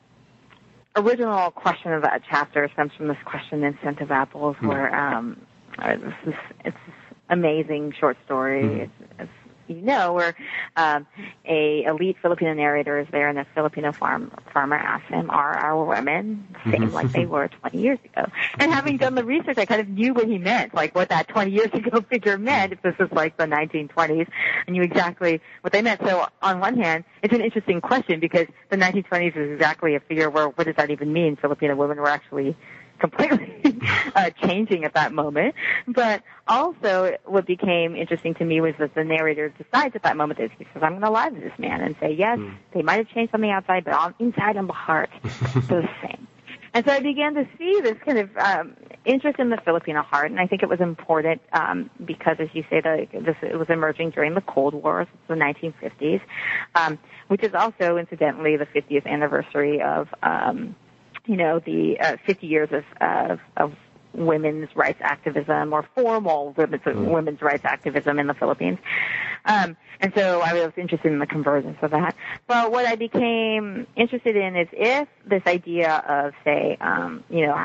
original question of that chapter stems from this question in Scent of Apples, mm. where um, it's this, it's this amazing short story. Mm. It's, it's you know, where um, a elite Filipino narrator is there, and a Filipino farm farmer asks him, "Are our women the same like they were twenty years ago?" And having done the research, I kind of knew what he meant, like what that twenty years ago figure meant. If this was like the nineteen twenties, I knew exactly what they meant. So on one hand, it's an interesting question because the nineteen twenties is exactly a figure where what does that even mean? Filipino women were actually completely really uh, changing at that moment. But also what became interesting to me was that the narrator decides at that moment that he says, I'm going to lie to this man and say, yes, mm. they might have changed something outside, but on, inside on the heart, they're the same. And so I began to see this kind of um, interest in the Filipino heart, and I think it was important um, because, as you say, the, this it was emerging during the Cold War, the nineteen fifties, um, which is also, incidentally, the fiftieth anniversary of, um, you know, the uh, fifty years of, of, of women's rights activism or formal women's, mm. women's rights activism in the Philippines. Um, and so I was interested in the convergence of that. But what I became interested in is if this idea of, say, um, you know,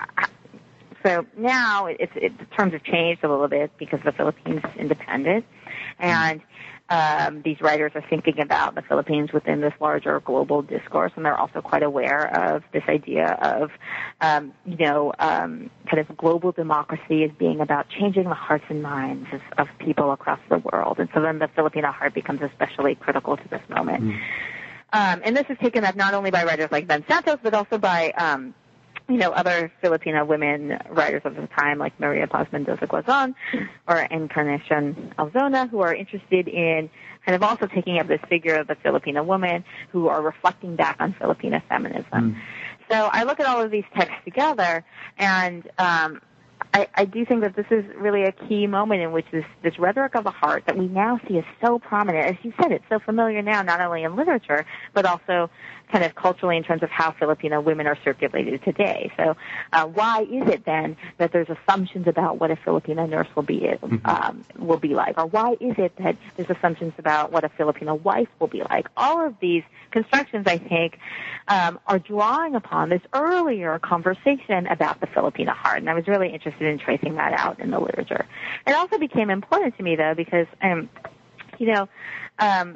so now it's, it, the terms have changed a little bit because the Philippines is independent, and um, these writers are thinking about the Philippines within this larger global discourse, and they're also quite aware of this idea of, um, you know, um, kind of global democracy as being about changing the hearts and minds of, of people across the world. And so then the Filipino heart becomes especially critical to this moment. Mm. Um, and this is taken up not only by writers like Ben Santos, but also by um, you know, other Filipino women writers of the time, like Maria Paz Mendoza Guazon or Encarnacion Alzona, who are interested in kind of also taking up this figure of the Filipino woman who are reflecting back on Filipino feminism. Mm. So I look at all of these texts together, and um, I, I do think that this is really a key moment in which this, this rhetoric of the heart that we now see is so prominent. As you said, it's so familiar now, not only in literature, but also kind of culturally in terms of how Filipino women are circulated today. So uh, why is it then that there's assumptions about what a Filipino nurse will be um, will be like? Or why is it that there's assumptions about what a Filipino wife will be like? All of these constructions, I think, um, are drawing upon this earlier conversation about the Filipino heart, and I was really interested in tracing that out in the literature. It also became important to me, though, because, um, you know, um,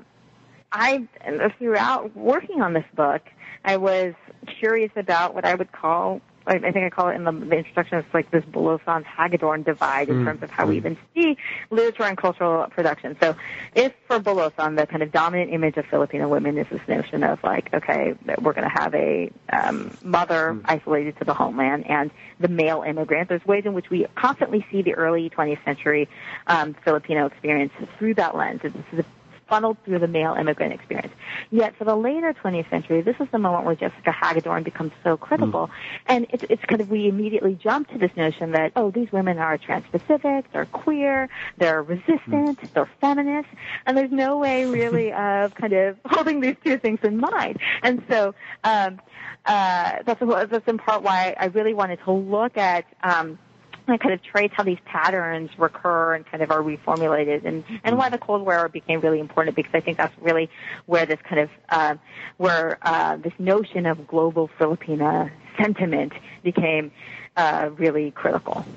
I, throughout working on this book, I was curious about what I would call, I think I call it in the, the introduction, it's like this Bulosan-Hagedorn divide in mm. terms of how we even see literature and cultural production. So if for Bulosan, the kind of dominant image of Filipino women is this notion of like, okay, that we're going to have a um, mother mm. isolated to the homeland and the male immigrant, there's ways in which we constantly see the early twentieth century um, Filipino experience through that lens. This is a funneled through the male immigrant experience. Yet for the later twentieth century, this is the moment where Jessica Hagedorn becomes so critical. Mm. And it's, it's kind of, we immediately jump to this notion that, oh, these women are trans-Pacific, they're queer, they're resistant, mm. they're feminist, and there's no way really of kind of holding these two things in mind. And so um, uh, that's, that's in part why I really wanted to look at um, and kind of trace how these patterns recur and kind of are reformulated, and, and why the Cold War became really important, because I think that's really where this kind of, uh, where uh, this notion of global Filipina sentiment became uh, really critical.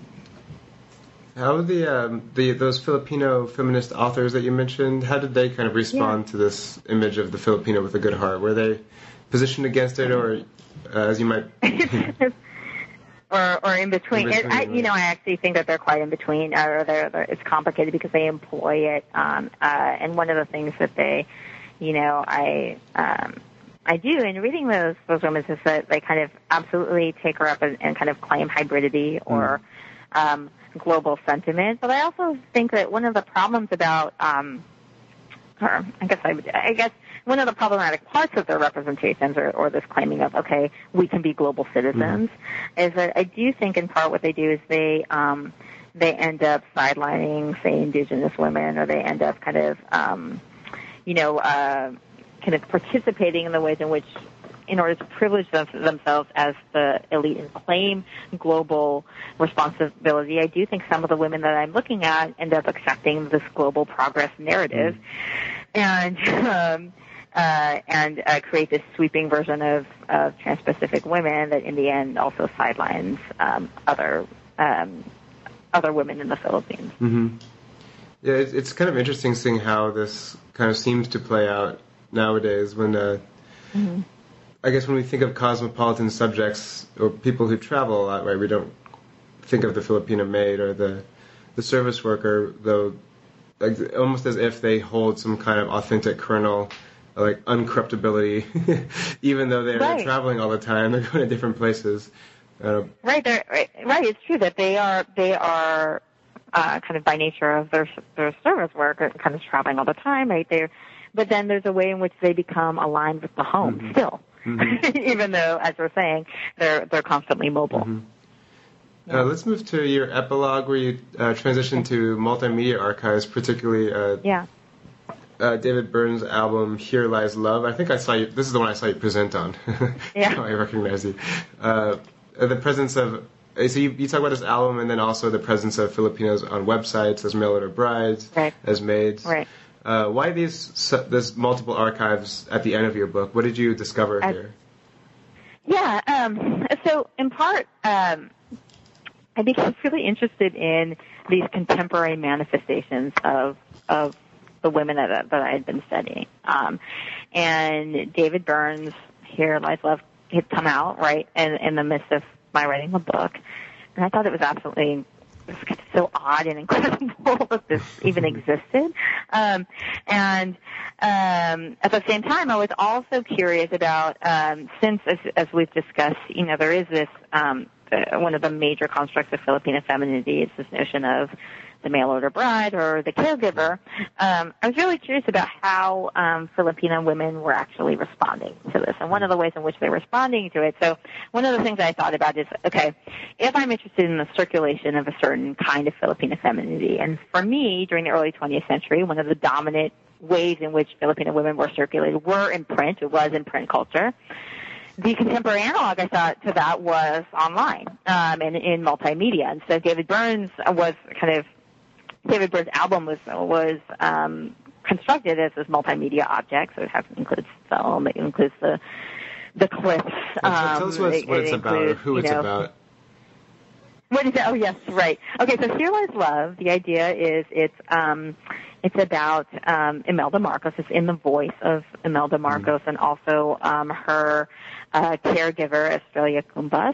How did the, um, the those Filipino feminist authors that you mentioned, how did they kind of respond yeah. to this image of the Filipino with a good heart? Were they positioned against it, or uh, as you might... Or, or in between. In between I, you know, I actually think that they're quite in between. Or they're, they're, it's complicated because they employ it. Um, uh, and one of the things that they, you know, I um, I do in reading those those women is that they kind of absolutely take her up and, and kind of claim hybridity or mm. um, global sentiment. But I also think that one of the problems about, um, or I guess I would, I guess. One of the problematic parts of their representations, or, or this claiming of, okay, we can be global citizens, mm-hmm. is that I do think in part what they do is they um, they end up sidelining, say, indigenous women, or they end up kind of, um, you know, uh, kind of participating in the ways in which, in order to privilege them, themselves as the elite and claim global responsibility, I do think some of the women that I'm looking at end up accepting this global progress narrative. Mm-hmm. And... Um, Uh, and uh, create this sweeping version of, of trans-Pacific women that in the end also sidelines um, other um, other women in the Philippines. Mm-hmm. Yeah, it's, it's kind of interesting seeing how this kind of seems to play out nowadays when, uh, mm-hmm. I guess when we think of cosmopolitan subjects or people who travel a lot, right, we don't think of the Filipino maid or the, the service worker, though, like, almost as if they hold some kind of authentic kernel like uncorruptibility, even though they're right. traveling all the time, they're going to different places. Uh, right, right, right. It's true that they are they are uh, kind of by nature of their their service work, kind of traveling all the time, right there. But then there's a way in which they become aligned with the home mm-hmm. still, mm-hmm. even though, as we're saying, they're they're constantly mobile. Mm-hmm. Uh, let's move to your epilogue, where you uh, transition to multimedia archives, particularly uh, yeah. uh, David Byrne's album "Here Lies Love." I think I saw you. This is the one I saw you present on. Yeah, I recognize you. Uh, the presence of so you, you talk about this album, and then also the presence of Filipinos on websites as mail order brides, right. as maids. Right. Uh, why these this multiple archives at the end of your book? What did you discover I, here? Yeah. Um, so in part. Um, I became really interested in these contemporary manifestations of of the women that, that I had been studying. Um, and David Byrne's Here Lies Love had come out, right, in, in the midst of my writing the book. And I thought it was absolutely it was so odd and incredible that this even existed. Um, and um, at the same time, I was also curious about, um, since, as, as we've discussed, you know, there is this um, Uh, one of the major constructs of Filipino femininity is this notion of the mail-order bride or the caregiver. Um, I was really curious about how um, Filipino women were actually responding to this and one of the ways in which they were responding to it. So one of the things I thought about is, okay, if I'm interested in the circulation of a certain kind of Filipino femininity, and for me, during the early twentieth century, one of the dominant ways in which Filipino women were circulated were in print. It was in print culture. The contemporary analog, I thought, to that was online um, and in multimedia. And so David Byrne's was kind of David Byrne's album was was um, constructed as this multimedia object. So it has includes film, it includes the the clips. Um, tell us what it's, what it's it about, or who it's know, about. What is it? Oh, yes, right. Okay, so Here Lies Love. The idea is it's um, it's about um, Imelda Marcos. It's in the voice of Imelda Marcos mm-hmm. and also um, her uh, caregiver, Estrella Cumbas.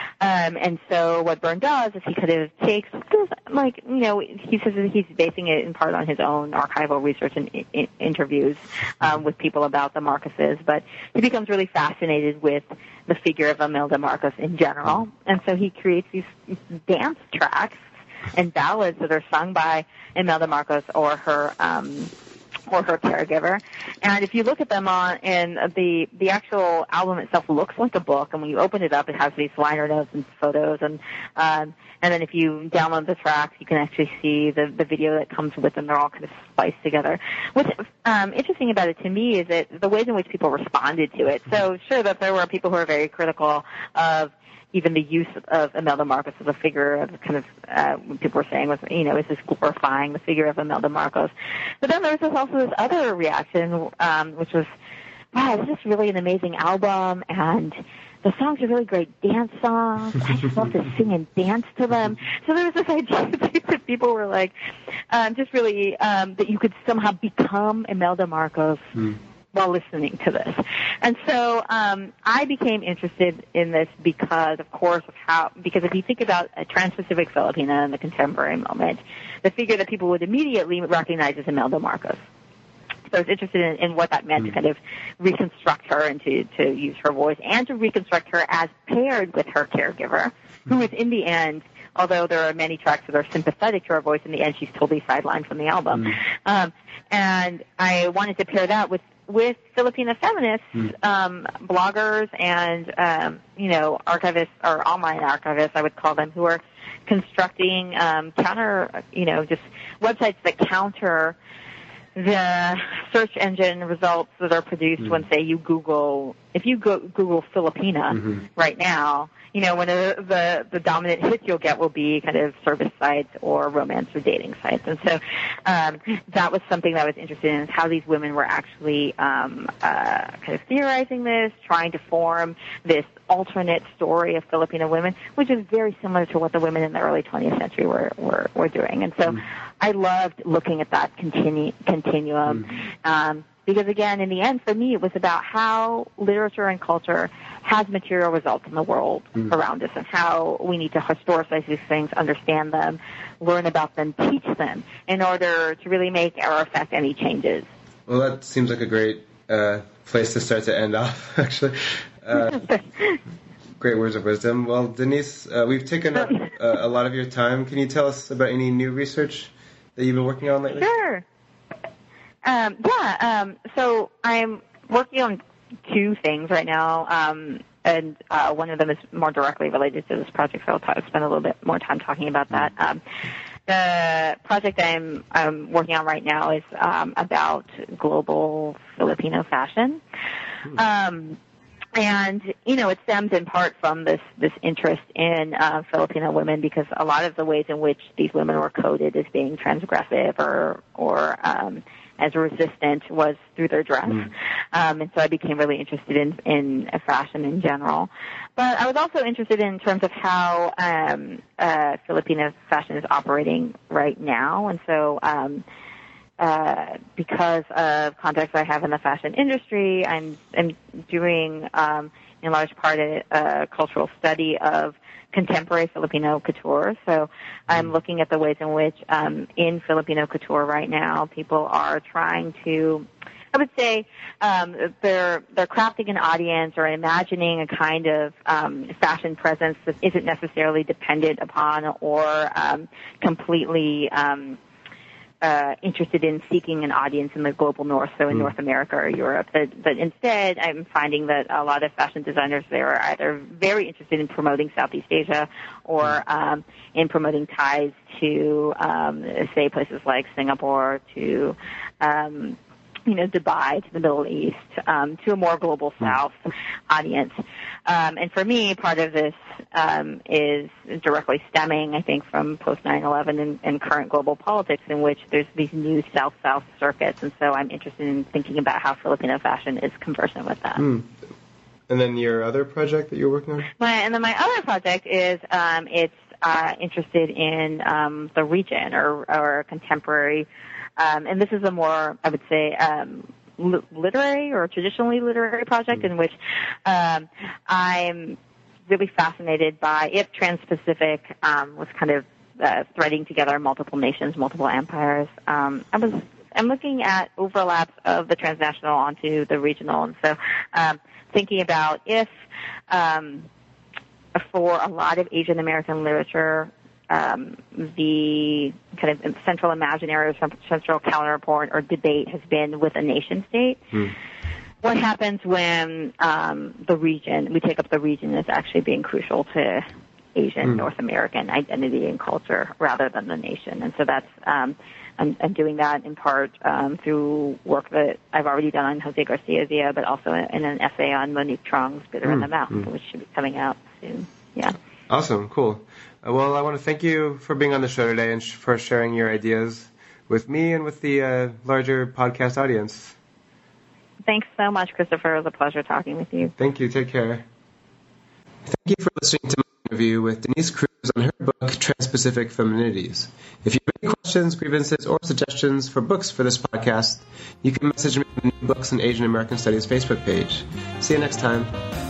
Um, and so what Byrne does is he kind of takes, like, you know, he says that he's basing it in part on his own archival research and I- interviews um, with people about the Marcoses, but he becomes really fascinated with the figure of Imelda Marcos in general. And so he creates these dance tracks and ballads that are sung by Imelda Marcos or her um, or her caregiver. And if you look at them on, and the the actual album itself looks like a book, and when you open it up, it has these liner notes and photos, and um, and then if you download the tracks, you can actually see the the video that comes with them. They're all kind of spliced together. What's um, interesting about it to me is that the ways in which people responded to it. So sure that there were people who were very critical of even the use of Imelda Marcos as a figure of kind of, uh, people were saying was, you know, is this glorifying the figure of Imelda Marcos? But then there was also this other reaction, um, which was, wow, this is really an amazing album, and the songs are really great dance songs. I just love to sing and dance to them. So there was this idea that people were like, um, just really, um, that you could somehow become Imelda Marcos mm. while listening to this. And so um, I became interested in this because, of course, of how, because if you think about a trans-Pacific Filipina in the contemporary moment, the figure that people would immediately recognize is Imelda Marcos. So I was interested in, in what that meant mm. to kind of reconstruct her and to, to use her voice and to reconstruct her as paired with her caregiver, who is in the end, although there are many tracks that are sympathetic to her voice, in the end she's totally sidelined from the album. Mm. Um, and I wanted to pair that with with Filipina feminists, mm. um, bloggers and, um, you know, archivists or online archivists, I would call them, who are constructing um, counter, you know, just websites that counter the search engine results that are produced mm. when, say, you Google, if you go, Google Filipina mm-hmm. right now, you know, one of the, the, the dominant hits you'll get will be kind of service sites or romance or dating sites. And so um, that was something that I was interested in, is how these women were actually um, uh, kind of theorizing this, trying to form this alternate story of Filipino women, which is very similar to what the women in the early twentieth century were, were, were doing. And so mm. I loved looking at that continu- continuum mm. um, because, again, in the end, for me, it was about how literature and culture has material results in the world mm. around us and how we need to historicize these things, understand them, learn about them, teach them in order to really make or affect any changes. Well, that seems like a great uh, place to start to end off, actually. Uh, great words of wisdom. Well, Denise, uh, we've taken up uh, a lot of your time. Can you tell us about any new research that you've been working on lately? Sure. Um, yeah. Um, so I'm working on two things right now, um, and uh, one of them is more directly related to this project, so I'll talk, spend a little bit more time talking about that. Um, the project I'm, I'm working on right now is um, about global Filipino fashion. Um, and, you know, it stems in part from this, this interest in uh, Filipino women, because a lot of the ways in which these women were coded as being transgressive or, or um, as resistant was through their dress. Mm. Um, and so I became really interested in, in fashion in general. But I was also interested in terms of how um, uh, Filipino fashion is operating right now. And so um, uh, because of contacts I have in the fashion industry, I'm, I'm doing, um, in large part, a, a cultural study of contemporary Filipino couture. So I'm looking at the ways in which um, in Filipino couture right now people are trying to, I would say, um, they're they're crafting an audience or imagining a kind of um, fashion presence that isn't necessarily dependent upon or um, completely um, Uh, interested in seeking an audience in the global north, so in mm. North America or Europe. But, but instead, I'm finding that a lot of fashion designers there are either very interested in promoting Southeast Asia or um, in promoting ties to, um, say, places like Singapore, to um, you know, Dubai, to the Middle East, um, to a more global South audience. Um, and for me, part of this um, is directly stemming, I think, from post nine eleven and, and current global politics, in which there's these new South-South circuits. And so I'm interested in thinking about how Filipino fashion is conversant with that. Mm. And then your other project that you're working on? My, and then my other project is um, it's uh, interested in um, the region or, or contemporary. Um, and this is a more, I would say, um, li- literary or traditionally literary project in which um, I'm really fascinated by if Trans-Pacific um, was kind of uh, threading together multiple nations, multiple empires. Um, I was I'm looking at overlaps of the transnational onto the regional, and so um, thinking about if um, for a lot of Asian American literature, Um, the kind of central imaginary or central counterpart or debate has been with a nation state. Hmm. What happens when um, the region, we take up the region as actually being crucial to Asian, hmm. North American identity and culture rather than the nation? And so that's, um, I'm, I'm doing that in part um, through work that I've already done on Jose Garcia Villa, but also in an essay on Monique Truong's Bitter hmm. in the Mouth, hmm. which should be coming out soon. Yeah. Awesome. Cool. Well, I want to thank you for being on the show today and sh- for sharing your ideas with me and with the uh, larger podcast audience. Thanks so much, Christopher. It was a pleasure talking with you. Thank you. Take care. Thank you for listening to my interview with Denise Cruz on her book, Trans-Pacific Femininities. If you have any questions, grievances, or suggestions for books for this podcast, you can message me on the New Books in Asian American Studies Facebook page. See you next time.